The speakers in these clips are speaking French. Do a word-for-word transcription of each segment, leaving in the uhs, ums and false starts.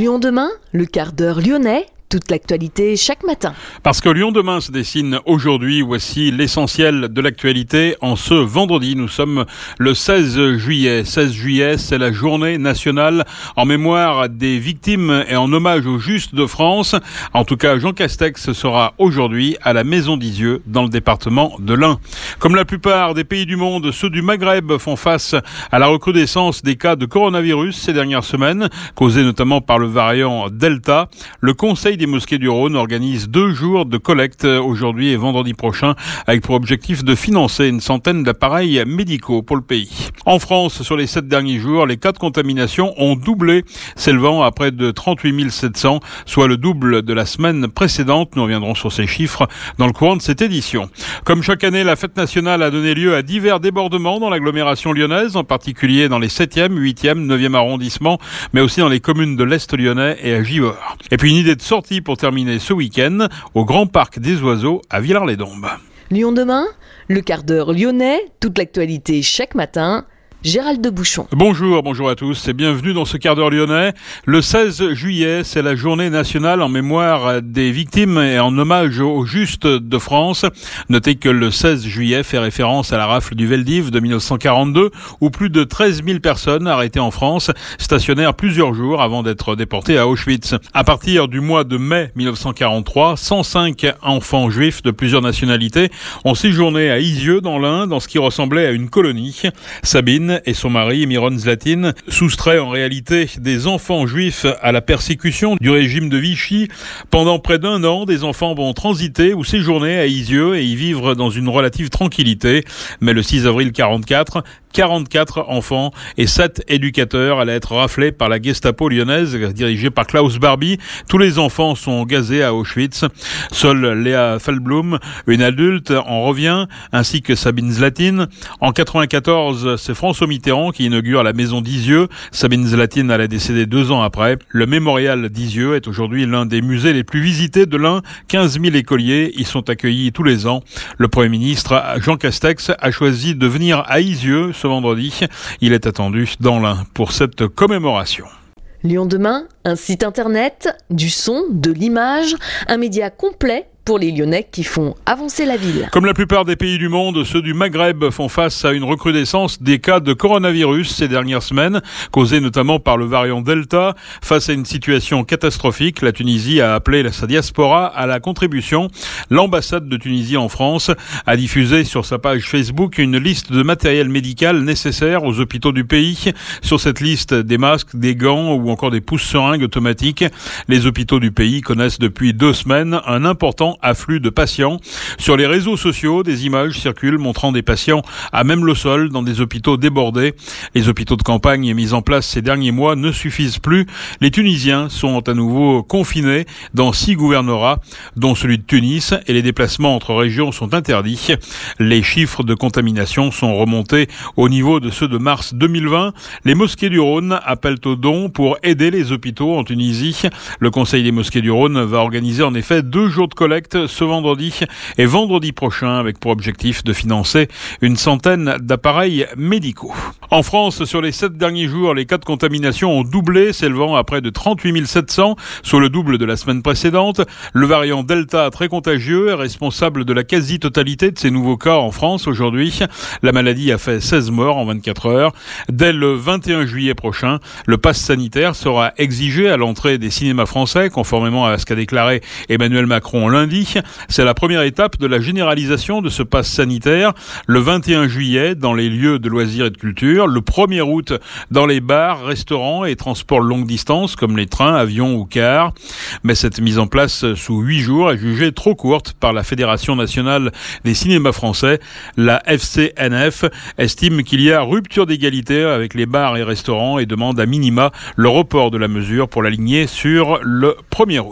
Lyon demain, le quart d'heure lyonnais, toute l'actualité chaque matin. Parce que Lyon demain se dessine aujourd'hui, voici l'essentiel de l'actualité. En ce vendredi, nous sommes le seize juillet. seize juillet, c'est la journée nationale en mémoire des victimes et en hommage aux justes de France. En tout cas, Jean Castex sera aujourd'hui à la Maison d'Izieux, dans le département de l'Ain. Comme la plupart des pays du monde, ceux du Maghreb font face à la recrudescence des cas de coronavirus ces dernières semaines, causés notamment par le variant Delta. Le Conseil des mosquées du Rhône organise deux jours de collecte aujourd'hui et vendredi prochain avec pour objectif de financer une centaine d'appareils médicaux pour le pays. En France, sur les sept derniers jours, les cas de contamination ont doublé, s'élevant à près de trente-huit mille sept cents, soit le double de la semaine précédente. Nous reviendrons sur ces chiffres dans le courant de cette édition. Comme chaque année, la fête nationale a donné lieu à divers débordements dans l'agglomération lyonnaise, en particulier dans les septième, huitième, neuvième arrondissements, mais aussi dans les communes de l'Est lyonnais et à Givors. Et puis une idée de sortie pour terminer ce week-end au Grand Parc des Oiseaux à Villars-les-Dombes. Lyon demain, le quart d'heure lyonnais, toute l'actualité chaque matin. Gérald de Bouchon. Bonjour, bonjour à tous et bienvenue dans ce quart d'heure lyonnais. Le seize juillet, c'est la journée nationale en mémoire des victimes et en hommage aux justes de France. Notez que le seize juillet fait référence à la rafle du Veldiv de dix-neuf cent quarante-deux où plus de treize mille personnes arrêtées en France stationnèrent plusieurs jours avant d'être déportées à Auschwitz. À partir du mois de mai dix-neuf cent quarante-trois, cent cinq enfants juifs de plusieurs nationalités ont séjourné à Izieux dans l'Ain dans ce qui ressemblait à une colonie. Sabine et son mari, Miron Zlatine, soustraient en réalité des enfants juifs à la persécution du régime de Vichy. Pendant près d'un an, des enfants vont transiter ou séjourner à Izieux et y vivre dans une relative tranquillité. Mais le six avril quarante-quatre, quarante-quatre enfants et sept éducateurs allaient être raflés par la Gestapo lyonnaise, dirigée par Klaus Barbie. Tous les enfants sont gazés à Auschwitz. Seule Léa Feldblum, une adulte, en revient, ainsi que Sabine Zlatine. En quatre-vingt-quatorze, c'est François Mitterrand qui inaugure la Maison d'Izieux. Sabine Zlatine allait décéder deux ans après. Le mémorial d'Izieux est aujourd'hui l'un des musées les plus visités de l'Ain. quinze mille écoliers y sont accueillis tous les ans. Le Premier ministre, Jean Castex, a choisi de venir à Izieux ce vendredi. Il est attendu dans l'Ain pour cette commémoration. Lyon demain, un site internet, du son, de l'image, un média complet pour les Lyonnais qui font avancer la ville. Comme la plupart des pays du monde, ceux du Maghreb font face à une recrudescence des cas de coronavirus ces dernières semaines, causés notamment par le variant Delta. Face à une situation catastrophique, la Tunisie a appelé sa diaspora à la contribution. L'ambassade de Tunisie en France a diffusé sur sa page Facebook une liste de matériel médical nécessaire aux hôpitaux du pays. Sur cette liste, des masques, des gants ou encore des pousse-seringues automatiques. Les hôpitaux du pays connaissent depuis deux semaines un important afflux de patients. Sur les réseaux sociaux, des images circulent montrant des patients à même le sol dans des hôpitaux débordés. Les hôpitaux de campagne mis en place ces derniers mois ne suffisent plus. Les Tunisiens sont à nouveau confinés dans six gouvernorats, dont celui de Tunis, et les déplacements entre régions sont interdits. Les chiffres de contamination sont remontés au niveau de ceux de mars deux mille vingt. Les mosquées du Rhône appellent aux dons pour aider les hôpitaux en Tunisie. Le Conseil des mosquées du Rhône va organiser en effet deux jours de collecte ce vendredi et vendredi prochain avec pour objectif de financer une centaine d'appareils médicaux. En France, sur les sept derniers jours, les cas de contamination ont doublé, s'élevant à près de trente-huit mille sept cents, soit le double de la semaine précédente. Le variant Delta, très contagieux, est responsable de la quasi-totalité de ces nouveaux cas en France aujourd'hui. La maladie a fait seize morts en vingt-quatre heures. Dès le vingt et un juillet prochain, le pass sanitaire sera exigé à l'entrée des cinémas français, conformément à ce qu'a déclaré Emmanuel Macron lundi. C'est la première étape de la généralisation de ce pass sanitaire. Le vingt et un juillet, dans les lieux de loisirs et de culture. Le premier août, dans les bars, restaurants et transports longue distance, comme les trains, avions ou cars. Mais cette mise en place sous huit jours est jugée trop courte par la Fédération nationale des cinémas français. La F C N F estime qu'il y a rupture d'égalité avec les bars et restaurants et demande à minima le report de la mesure pour l'aligner sur le premier août.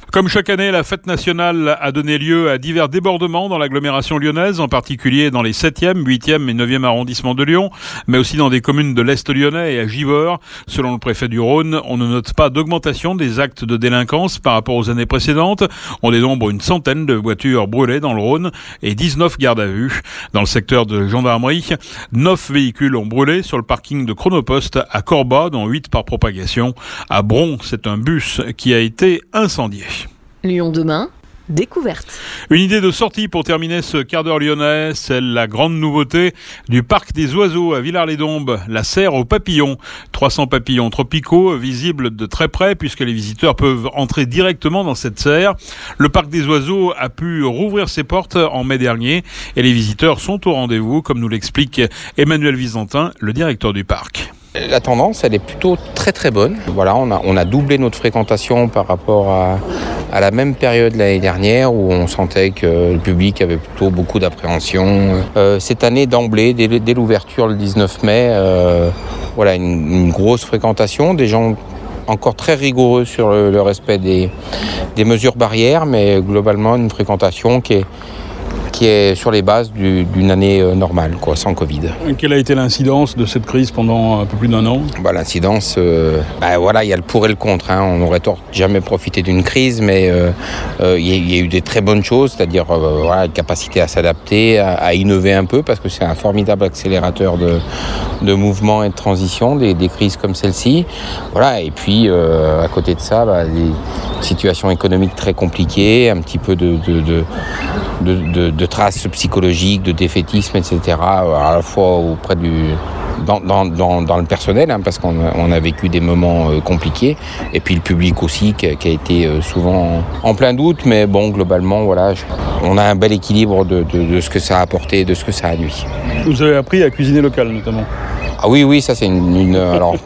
Comme chaque année, la fête nationale a donné lieu à divers débordements dans l'agglomération lyonnaise, en particulier dans les septième, huitième et neuvième arrondissements de Lyon, mais aussi dans des communes de l'Est lyonnais et à Givors. Selon le préfet du Rhône, on ne note pas d'augmentation des actes de délinquance par rapport aux années précédentes. On dénombre une centaine de voitures brûlées dans le Rhône et dix-neuf gardes à vue. Dans le secteur de gendarmerie, neuf véhicules ont brûlé sur le parking de Chronopost à Corba, dont huit par propagation. À Bron, c'est un bus qui a été incendié. Lyon demain, découverte. Une idée de sortie pour terminer ce quart d'heure lyonnais, c'est la grande nouveauté du parc des oiseaux à Villars-les-Dombes, la serre aux papillons. trois cents papillons tropicaux visibles de très près puisque les visiteurs peuvent entrer directement dans cette serre. Le parc des oiseaux a pu rouvrir ses portes en mai dernier et les visiteurs sont au rendez-vous, comme nous l'explique Emmanuel Visantin, le directeur du parc. La tendance, elle est plutôt très très bonne. Voilà, on a, on a doublé notre fréquentation par rapport à, à la même période l'année dernière où on sentait que le public avait plutôt beaucoup d'appréhension. Euh, cette année, d'emblée, dès, dès l'ouverture le dix-neuf mai, euh, voilà, une, une grosse fréquentation, des gens encore très rigoureux sur le, le respect des, des mesures barrières, mais globalement une fréquentation qui est qui est sur les bases du, d'une année normale, quoi, sans Covid. Quelle a été l'incidence de cette crise pendant un peu plus d'un an ? Bah, l'incidence, euh, bah, voilà, il y a le pour et le contre. Hein. On aurait tort de jamais profiter d'une crise, mais il euh, euh, y, y a eu des très bonnes choses, c'est-à-dire euh, voilà, la capacité à s'adapter, à, à innover un peu, parce que c'est un formidable accélérateur de, de mouvement et de transition, des, des crises comme celle-ci. Voilà, et puis, euh, à côté de ça, bah, des situations économiques très compliquées, un petit peu de... de, de De, de, de traces psychologiques, de défaitisme, et cetera, à la fois auprès du, dans, dans, dans, dans le personnel, hein, parce qu'on a, on a vécu des moments euh, compliqués, et puis le public aussi, qui, qui a été euh, souvent en, en plein doute, mais bon, globalement, voilà, je, on a un bel équilibre de, de, de ce que ça a apporté, de ce que ça a nuit. Vous avez appris à cuisiner local, notamment ? Ah oui, oui, ça c'est une, une alors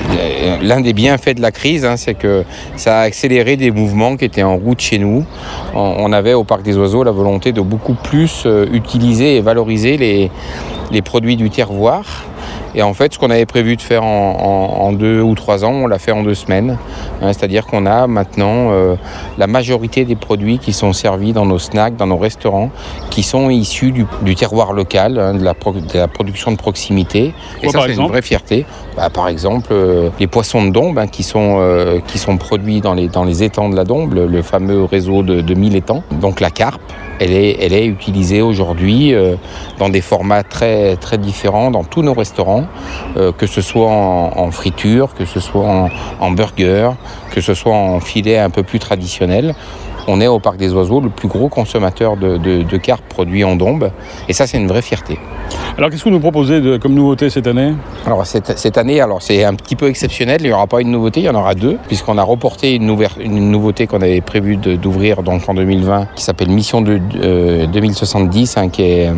l'un des bienfaits de la crise, hein, c'est que ça a accéléré des mouvements qui étaient en route chez nous. On, on avait au Parc des Oiseaux la volonté de beaucoup plus euh, utiliser et valoriser les, les produits du terroir. Et en fait, ce qu'on avait prévu de faire en, en, en deux ou trois ans, on l'a fait en deux semaines. Hein, c'est-à-dire qu'on a maintenant euh, la majorité des produits qui sont servis dans nos snacks, dans nos restaurants, qui sont issus du, du terroir local, hein, de, la pro, de la production de proximité. Quoi, et ça, c'est exemple une vraie fierté. Bah, par exemple, euh, les poissons de Dombes, hein, qui sont euh, qui sont produits dans les dans les étangs de la Dombe, le, le fameux réseau de, de mille étangs. Donc la carpe. Elle est, elle est utilisée aujourd'hui euh, dans des formats très, très différents dans tous nos restaurants, euh, que ce soit en, en friture, que ce soit en, en burger, que ce soit en filet un peu plus traditionnel. On est au Parc des Oiseaux le plus gros consommateur de, de, de carpe produit en Dombes, et ça c'est une vraie fierté. Alors qu'est-ce que vous nous proposez de, comme nouveauté cette année ? Alors cette, cette année, alors c'est un petit peu exceptionnel, il n'y aura pas une nouveauté, il y en aura deux, puisqu'on a reporté une, nouver, une nouveauté qu'on avait prévu de, d'ouvrir donc en deux mille vingt, qui s'appelle Mission de, euh, deux mille soixante-dix, hein, qui est un,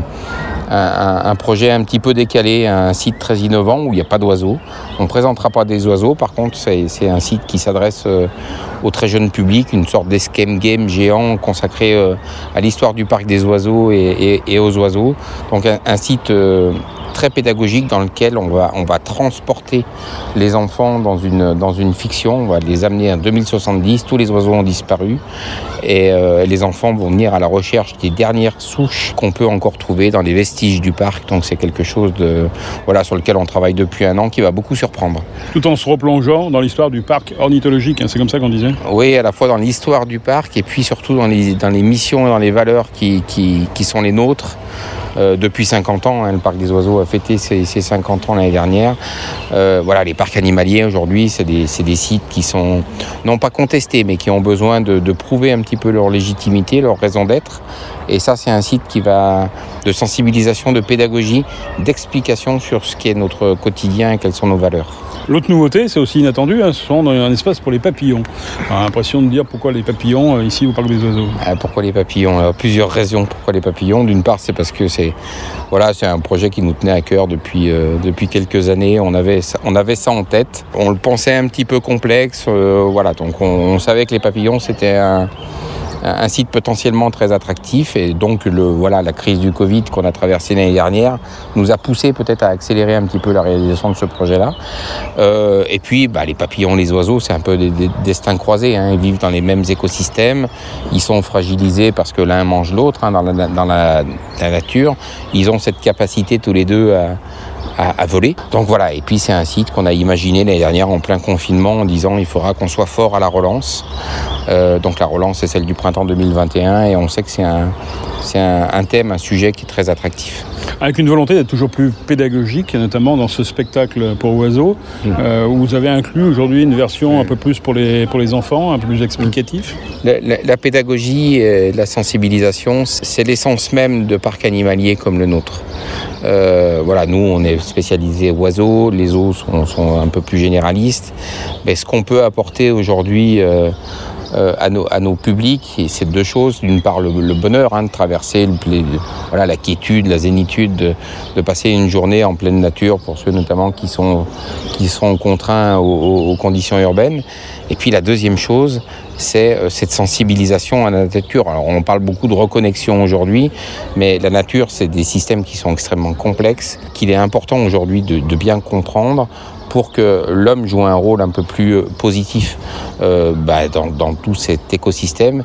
un, un projet un petit peu décalé, un site très innovant où il n'y a pas d'oiseaux. On ne présentera pas des oiseaux, par contre c'est, c'est un site qui s'adresse euh, au très jeune public, une sorte d'escape game géant consacré euh, à l'histoire du Parc des Oiseaux et, et, et aux oiseaux. Donc un, un site euh, très pédagogique dans lequel on va, on va transporter les enfants dans une, dans une fiction, on va les amener en deux mille soixante-dix, tous les oiseaux ont disparu et euh, les enfants vont venir à la recherche des dernières souches qu'on peut encore trouver dans les vestiges du parc. Donc c'est quelque chose de, voilà, sur lequel on travaille depuis un an qui va beaucoup surprendre. Tout en se replongeant dans l'histoire du parc ornithologique, hein, c'est comme ça qu'on disait ? Oui, à la fois dans l'histoire du parc et puis surtout dans les, dans les missions et dans les valeurs qui, qui, qui sont les nôtres. Euh, depuis cinquante ans, hein, le Parc des Oiseaux a fêté ses, ses cinquante ans l'année dernière. Euh, voilà, les parcs animaliers aujourd'hui, c'est des, c'est des sites qui sont non pas contestés, mais qui ont besoin de, de prouver un petit peu leur légitimité, leur raison d'être. Et ça, c'est un site qui va de sensibilisation, de pédagogie, d'explication sur ce qui est notre quotidien et quelles sont nos valeurs. L'autre nouveauté, c'est aussi inattendu, hein, ce sont un espace pour les papillons. On a l'impression de dire pourquoi les papillons euh, ici au Parc des Oiseaux. Ah, pourquoi les papillons ? Alors, plusieurs raisons pourquoi les papillons. D'une part, c'est parce que c'est, voilà, c'est un projet qui nous tenait à cœur depuis, euh, depuis quelques années. On avait, on avait ça en tête. On le pensait un petit peu complexe. Euh, voilà, donc on, on savait que les papillons, c'était un... un site potentiellement très attractif et donc le, voilà, la crise du Covid qu'on a traversée l'année dernière nous a poussé peut-être à accélérer un petit peu la réalisation de ce projet-là. Euh, et puis bah, les papillons, les oiseaux, c'est un peu des, des destins croisés, hein. Ils vivent dans les mêmes écosystèmes, ils sont fragilisés parce que l'un mange l'autre, hein, dans, la, dans la, la nature. Ils ont cette capacité tous les deux à À, à voler. Donc voilà, et puis c'est un site qu'on a imaginé l'année dernière en plein confinement en disant il faudra qu'on soit fort à la relance. Euh, donc la relance c'est celle du printemps deux mille vingt et un et on sait que c'est un, c'est un, un thème, un sujet qui est très attractif. Avec une volonté d'être toujours plus pédagogique, notamment dans ce spectacle pour oiseaux, mmh. euh, où vous avez inclus aujourd'hui une version un peu plus pour les, pour les enfants, un peu plus explicatif. La, la, la pédagogie et la sensibilisation, c'est l'essence même de parcs animaliers comme le nôtre. Euh, voilà, nous on est spécialisés oiseaux, les zoos sont, sont un peu plus généralistes, mais ce qu'on peut apporter aujourd'hui euh, euh, à, nos, à nos publics, c'est deux choses. D'une part le, le bonheur hein, de traverser le, les, voilà, la quiétude, la zénitude, de, de passer une journée en pleine nature pour ceux notamment qui sont, qui sont contraints aux, aux conditions urbaines. Et puis la deuxième chose, c'est cette sensibilisation à la nature. Alors on parle beaucoup de reconnexion aujourd'hui, mais la nature, c'est des systèmes qui sont extrêmement complexes, qu'il est important aujourd'hui de, de bien comprendre pour que l'homme joue un rôle un peu plus positif euh, bah, dans, dans tout cet écosystème.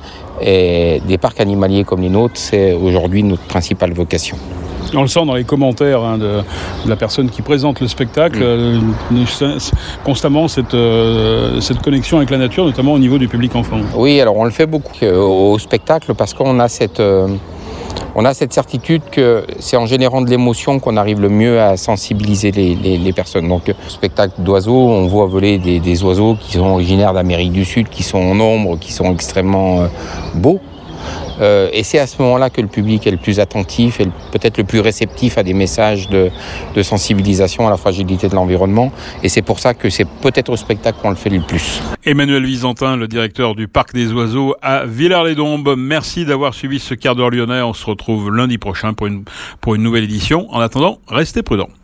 Et des parcs animaliers comme les nôtres, c'est aujourd'hui notre principale vocation. On le sent dans les commentaires hein, de, de la personne qui présente le spectacle, mmh. euh, constamment cette, euh, cette connexion avec la nature, notamment au niveau du public enfant. Oui, alors on le fait beaucoup euh, au spectacle parce qu'on a cette, euh, on a cette certitude que c'est en générant de l'émotion qu'on arrive le mieux à sensibiliser les, les, les personnes. Donc, spectacle d'oiseaux, on voit voler des, des oiseaux qui sont originaires d'Amérique du Sud, qui sont en nombre, qui sont extrêmement euh, beaux. Euh, et c'est à ce moment-là que le public est le plus attentif et le, peut-être le plus réceptif à des messages de, de sensibilisation à la fragilité de l'environnement. Et c'est pour ça que c'est peut-être au spectacle qu'on le fait le plus. Emmanuel Visantin, le directeur du Parc des Oiseaux à Villars-les-Dombes. Merci d'avoir suivi ce quart d'heure lyonnais. On se retrouve lundi prochain pour une, pour une nouvelle édition. En attendant, restez prudents.